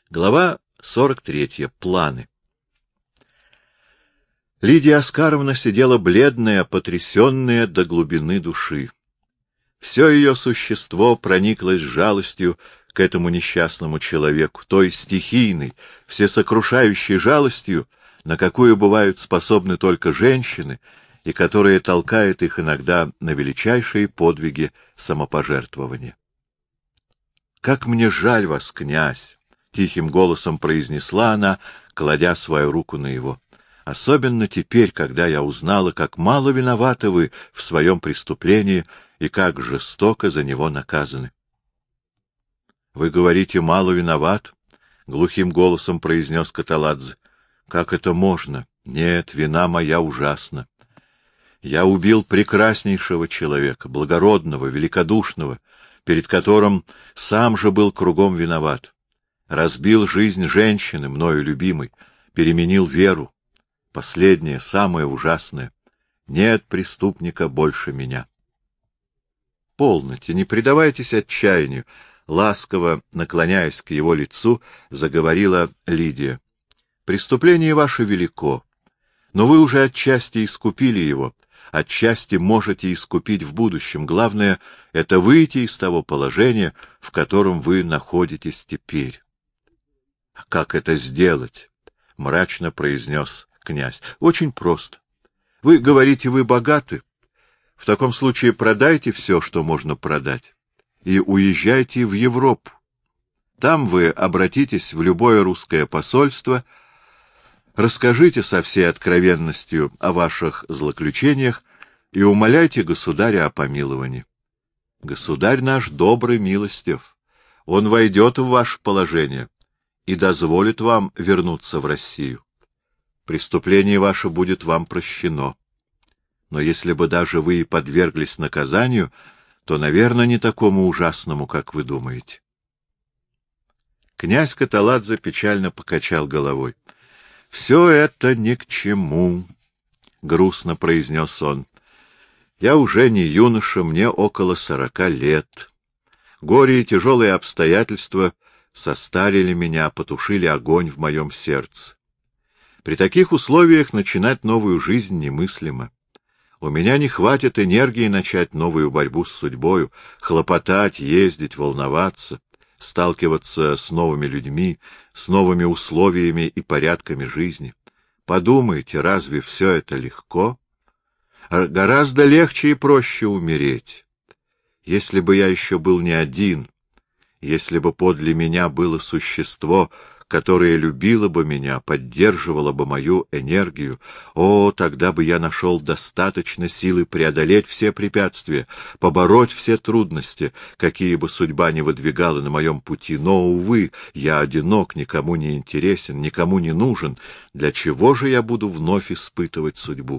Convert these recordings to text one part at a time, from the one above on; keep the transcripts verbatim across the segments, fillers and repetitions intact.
Глава сорок третья. Планы. Лидия Оскаровна сидела бледная, потрясенная до глубины души. Все ее существо прониклось жалостью к этому несчастному человеку, той стихийной, всесокрушающей жалостью, на какую бывают способны только женщины, и которая толкает их иногда на величайшие подвиги самопожертвования. — Как мне жаль вас, князь! — тихим голосом произнесла она, кладя свою руку на его. — Особенно теперь, когда я узнала, как мало виноваты вы в своем преступлении и как жестоко за него наказаны. — Вы говорите, мало виноват? — глухим голосом произнес Каталадзе. — Как это можно? Нет, вина моя ужасна. Я убил прекраснейшего человека, благородного, великодушного, перед которым сам же был кругом виноват. Разбил жизнь женщины, мною любимой, переменил веру. Последнее, самое ужасное. Нет преступника больше меня. Полноте, не предавайтесь отчаянию, ласково наклоняясь к его лицу, заговорила Лидия. Преступление ваше велико, но вы уже отчасти искупили его, отчасти можете искупить в будущем. Главное — это выйти из того положения, в котором вы находитесь теперь. — А как это сделать? — мрачно произнес князь. — Очень просто. Вы говорите, вы богаты. В таком случае продайте все, что можно продать, и уезжайте в Европу. Там вы обратитесь в любое русское посольство, расскажите со всей откровенностью о ваших злоключениях и умоляйте государя о помиловании. Государь наш добрый, милостив. Он войдет в ваше положение и дозволит вам вернуться в Россию. Преступление ваше будет вам прощено. Но если бы даже вы и подверглись наказанию, то, наверное, не такому ужасному, как вы думаете. Князь Каталадзе печально покачал головой. — Все это ни к чему, — грустно произнес он. — Я уже не юноша, мне около сорока лет. Горе и тяжелые обстоятельства состарили меня, потушили огонь в моем сердце. При таких условиях начинать новую жизнь немыслимо. У меня не хватит энергии начать новую борьбу с судьбою, хлопотать, ездить, волноваться, сталкиваться с новыми людьми, с новыми условиями и порядками жизни. Подумайте, разве все это легко? Гораздо легче и проще умереть. Если бы я еще был не один, если бы подле меня было существо, которое любило бы меня, поддерживало бы мою энергию, о, тогда бы я нашел достаточно силы преодолеть все препятствия, побороть все трудности, какие бы судьба ни выдвигала на моем пути. Но, увы, я одинок, никому не интересен, никому не нужен. Для чего же я буду вновь испытывать судьбу?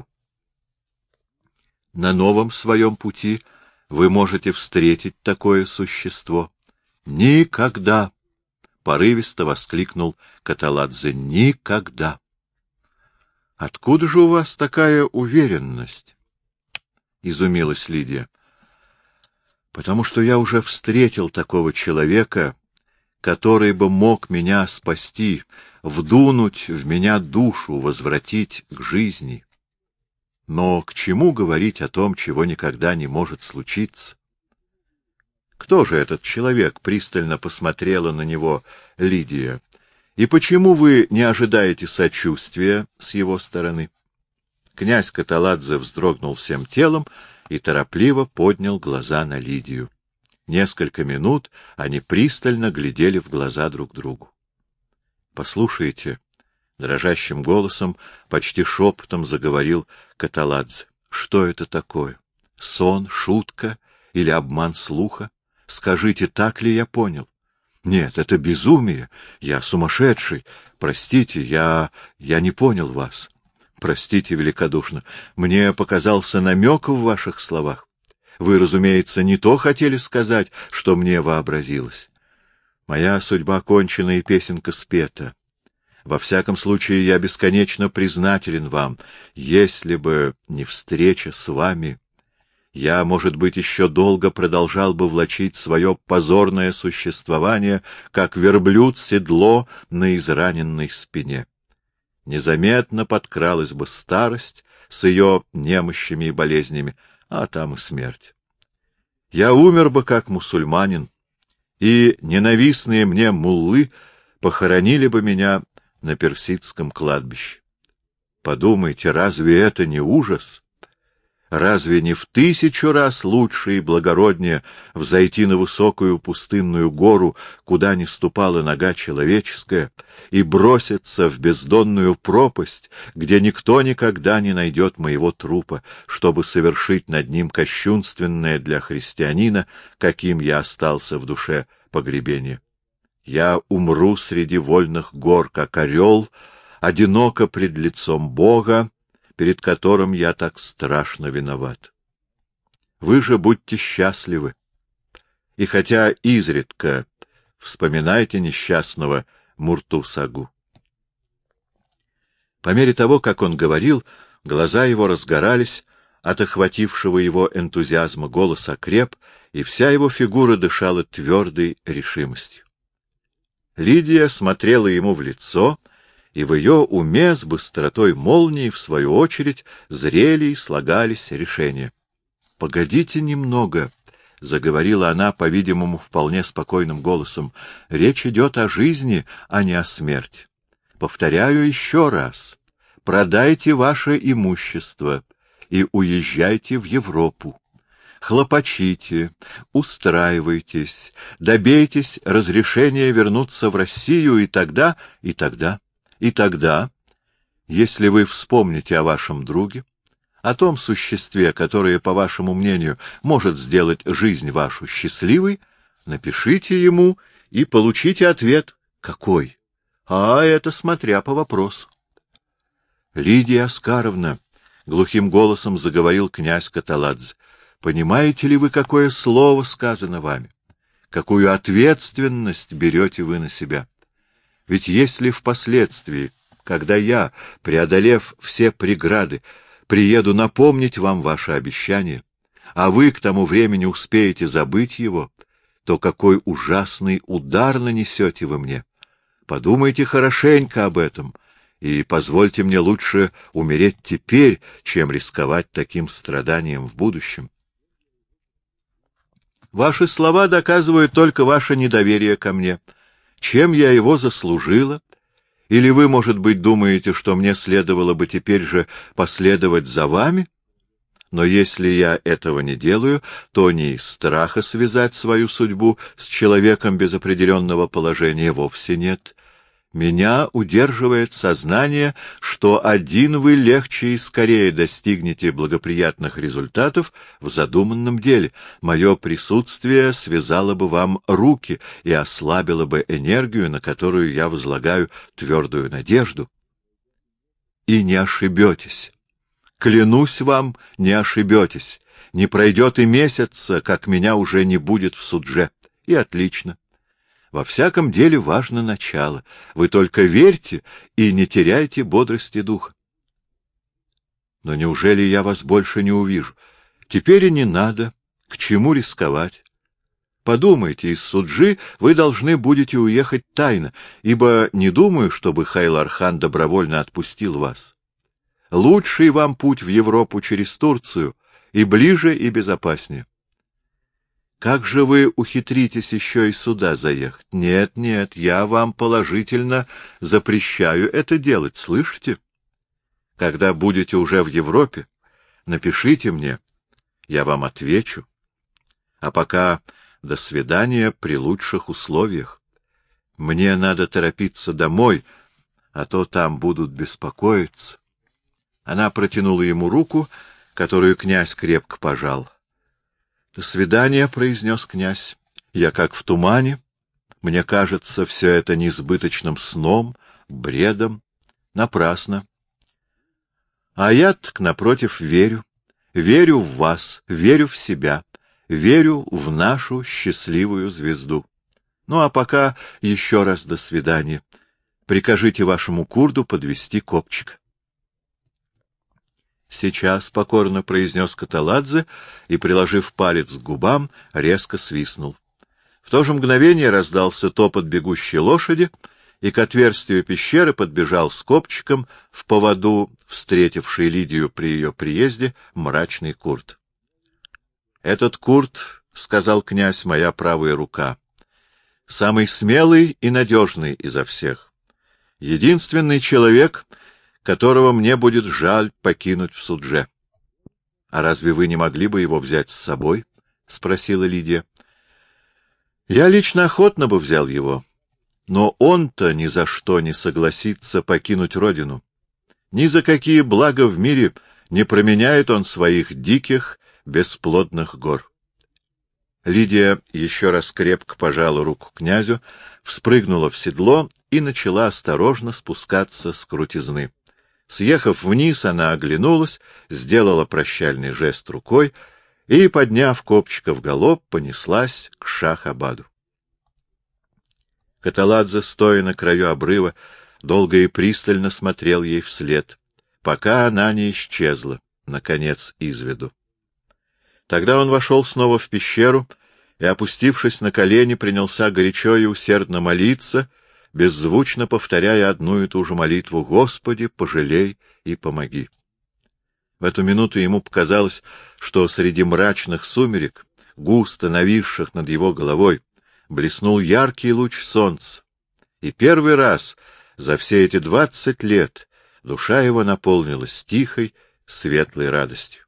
На новом своем пути вы можете встретить такое существо. Никогда! — порывисто воскликнул Каталадзе. — Никогда! — Откуда же у вас такая уверенность? — изумилась Лидия. — Потому что я уже встретил такого человека, который бы мог меня спасти, вдунуть в меня душу, возвратить к жизни. Но к чему говорить о том, чего никогда не может случиться? Кто же этот человек? — пристально посмотрела на него Лидия. — И почему вы не ожидаете сочувствия с его стороны? Князь Каталадзе вздрогнул всем телом и торопливо поднял глаза на Лидию. Несколько минут они пристально глядели в глаза друг другу. — Послушайте, — дрожащим голосом, почти шепотом заговорил Каталадзе, — что это такое? Сон, шутка или обман слуха? Скажите, так ли я понял? Нет, это безумие. Я сумасшедший. Простите, я... я не понял вас. Простите великодушно. Мне показался намек в ваших словах. Вы, разумеется, не то хотели сказать, что мне вообразилось. Моя судьба кончена и песенка спета. Во всяком случае, я бесконечно признателен вам. Если бы не встреча с вами... я, может быть, еще долго продолжал бы влачить свое позорное существование, как верблюд седло на израненной спине. Незаметно подкралась бы старость с ее немощами и болезнями, а там и смерть. Я умер бы как мусульманин, и ненавистные мне муллы похоронили бы меня на персидском кладбище. Подумайте, разве это не ужас? Разве не в тысячу раз лучше и благороднее взойти на высокую пустынную гору, куда не ступала нога человеческая, и броситься в бездонную пропасть, где никто никогда не найдет моего трупа, чтобы совершить над ним кощунственное для христианина, каким я остался в душе, погребение? Я умру среди вольных гор, как орел, одиноко пред лицом Бога, перед которым я так страшно виноват. Вы же будьте счастливы, и хотя изредка вспоминайте несчастного Мурту-Сагу. По мере того, как он говорил, глаза его разгорались от охватившего его энтузиазма, голос окреп, и вся его фигура дышала твердой решимостью. Лидия смотрела ему в лицо, и в ее уме с быстротой молнии, в свою очередь, зрели и слагались решения. — Погодите немного, — заговорила она, по-видимому, вполне спокойным голосом. — Речь идет о жизни, а не о смерти. Повторяю еще раз. Продайте ваше имущество и уезжайте в Европу. Хлопочите, устраивайтесь, добейтесь разрешения вернуться в Россию, и тогда, и тогда... И тогда, если вы вспомните о вашем друге, о том существе, которое, по вашему мнению, может сделать жизнь вашу счастливой, напишите ему и получите ответ. Какой? А это смотря по вопросу. Лидия Оскаровна, — глухим голосом заговорил князь Каталадзе, — понимаете ли вы, какое слово сказано вами? Какую ответственность берете вы на себя? Ведь если впоследствии, когда я, преодолев все преграды, приеду напомнить вам ваше обещание, а вы к тому времени успеете забыть его, то какой ужасный удар нанесете вы мне. Подумайте хорошенько об этом, и позвольте мне лучше умереть теперь, чем рисковать таким страданием в будущем. Ваши слова доказывают только ваше недоверие ко мне. Чем я его заслужила? Или вы, может быть, думаете, что мне следовало бы теперь же последовать за вами? Но если я этого не делаю, то не из страха связать свою судьбу с человеком без определенного положения вовсе нет. Меня удерживает сознание, что один вы легче и скорее достигнете благоприятных результатов в задуманном деле. Мое присутствие связало бы вам руки и ослабило бы энергию, на которую я возлагаю твердую надежду. И не ошибетесь. Клянусь вам, не ошибетесь. Не пройдет и месяца, как меня уже не будет в судже. И отлично. Во всяком деле важно начало. Вы только верьте и не теряйте бодрости духа. Но неужели я вас больше не увижу? Теперь и не надо. К чему рисковать? Подумайте, из Суджи вы должны будете уехать тайно, ибо не думаю, чтобы Хайл-Архан добровольно отпустил вас. Лучший вам путь в Европу через Турцию, и ближе, и безопаснее. Как же вы ухитритесь еще и сюда заехать? Нет, нет, я вам положительно запрещаю это делать, слышите? Когда будете уже в Европе, напишите мне, я вам отвечу. А пока до свидания при лучших условиях. Мне надо торопиться домой, а то там будут беспокоиться. Она протянула ему руку, которую князь крепко пожал. — До свидания, — произнес князь. — Я как в тумане. Мне кажется, все это несбыточным сном, бредом. Напрасно. А я, так, напротив, верю. Верю в вас, верю в себя, верю в нашу счастливую звезду. Ну, а пока еще раз до свидания. Прикажите вашему курду подвести копчик. — Сейчас, — покорно произнес Каталадзе и, приложив палец к губам, резко свистнул. В то же мгновение раздался топот бегущей лошади, и к отверстию пещеры подбежал с копчиком в поводу, встретивший Лидию при ее приезде, мрачный Курт. — Этот Курт, — сказал князь, — моя правая рука, самый смелый и надежный изо всех, единственный человек, которого мне будет жаль покинуть в Судже. — А разве вы не могли бы его взять с собой? — спросила Лидия. — Я лично охотно бы взял его, но он-то ни за что не согласится покинуть родину. Ни за какие блага в мире не променяет он своих диких, бесплодных гор. Лидия еще раз крепко пожала руку князю, вспрыгнула в седло и начала осторожно спускаться с крутизны. Съехав вниз, она оглянулась, сделала прощальный жест рукой и, подняв копчика в галоп, понеслась к Шах-Абаду. Каталадзе, стоя на краю обрыва, долго и пристально смотрел ей вслед, пока она не исчезла, наконец, из виду. Тогда он вошел снова в пещеру и, опустившись на колени, принялся горячо и усердно молиться, беззвучно повторяя одну и ту же молитву: «Господи, пожалей и помоги». В эту минуту ему показалось, что среди мрачных сумерек, густо нависших над его головой, блеснул яркий луч солнца, и первый раз за все эти двадцать лет душа его наполнилась тихой, светлой радостью.